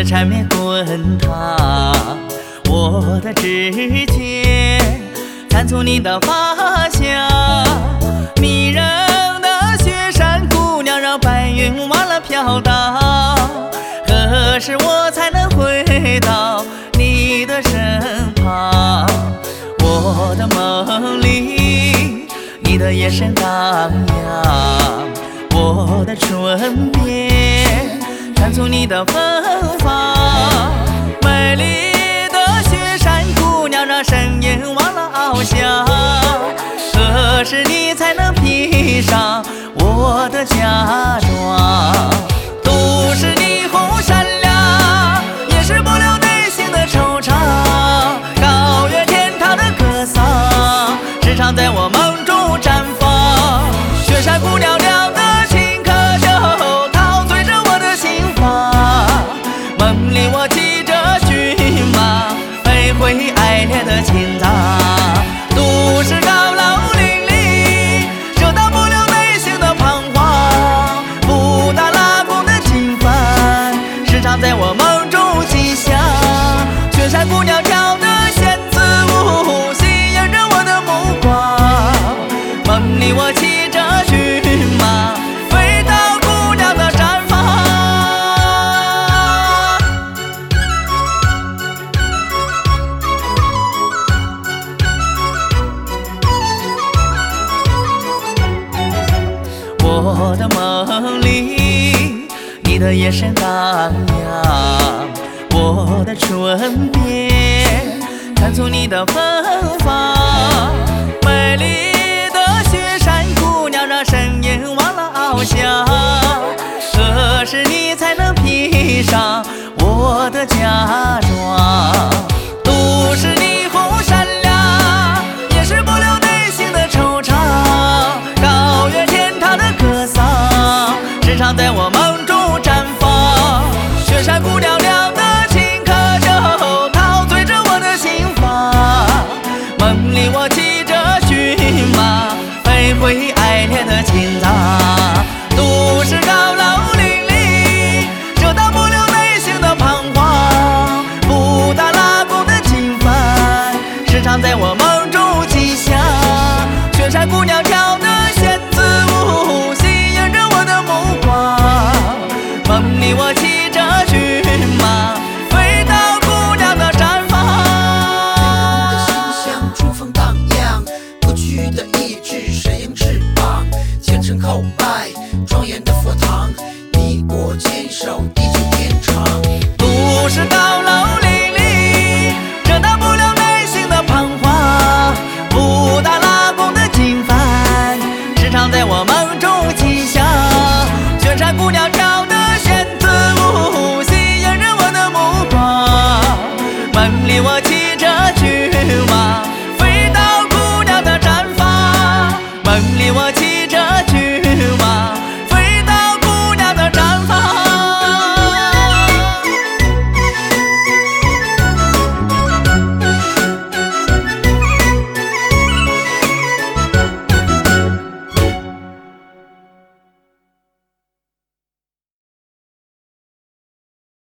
的缠绵滚烫，我的指尖探出你的发香，迷人的雪山姑娘让白云忘了飘荡。何时我才能回到你的身旁？我的梦里，你的眼神荡漾，我的唇边传出你的芬芳。美丽的雪山姑娘让声音忘了翱翔。何时你才能披上我的嫁妆？都市霓虹闪亮，掩饰不了内心的惆怅。高原天堂的歌嗓，时常在我梦中绽放。雪山姑娘酿的情可酒，陶醉着我的心房。梦里我骑着骏马，飞回爱恋的青藏。都市高楼林立，遮挡不了内心的彷徨。布达拉宫的经幡，时常在我梦中吉祥。雪山姑娘跳的仙子舞，吸引着我的目光。梦里我骑着骏马，飞到姑娘的毡房。我的梦里，你的眼神荡漾，我的唇边传出你的芬芳。美丽的雪山姑娘让声音忘了翱翔。何时你才能披上我的嫁妆？都市霓虹闪亮，掩饰不了内心的惆怅。高原天堂的歌嗓，时常在我梦中绽放。雪山姑娘酿的情可酒，陶醉着我的心房。梦里我骑着骏马，飞回爱恋的青藏。都市高楼林立，遮挡不了内心的彷徨。布达拉宫的经幡，时常在我梦中吉祥。雪山姑娘跳的仙子舞，吸引着我的目光。梦里我骑着骏马，飞到姑娘的毡房。 美丽的形象春风荡漾，不屈的意志神鹰翅膀，虔诚叩拜庄严的佛堂，你我牵手地久天长。 都市高楼林立，遮挡不了内心的彷徨。布达拉宫的经幡，时常在我梦中吉祥。雪山姑娘跳的仙子舞，吸引着我的目光。梦里我骑着骏马，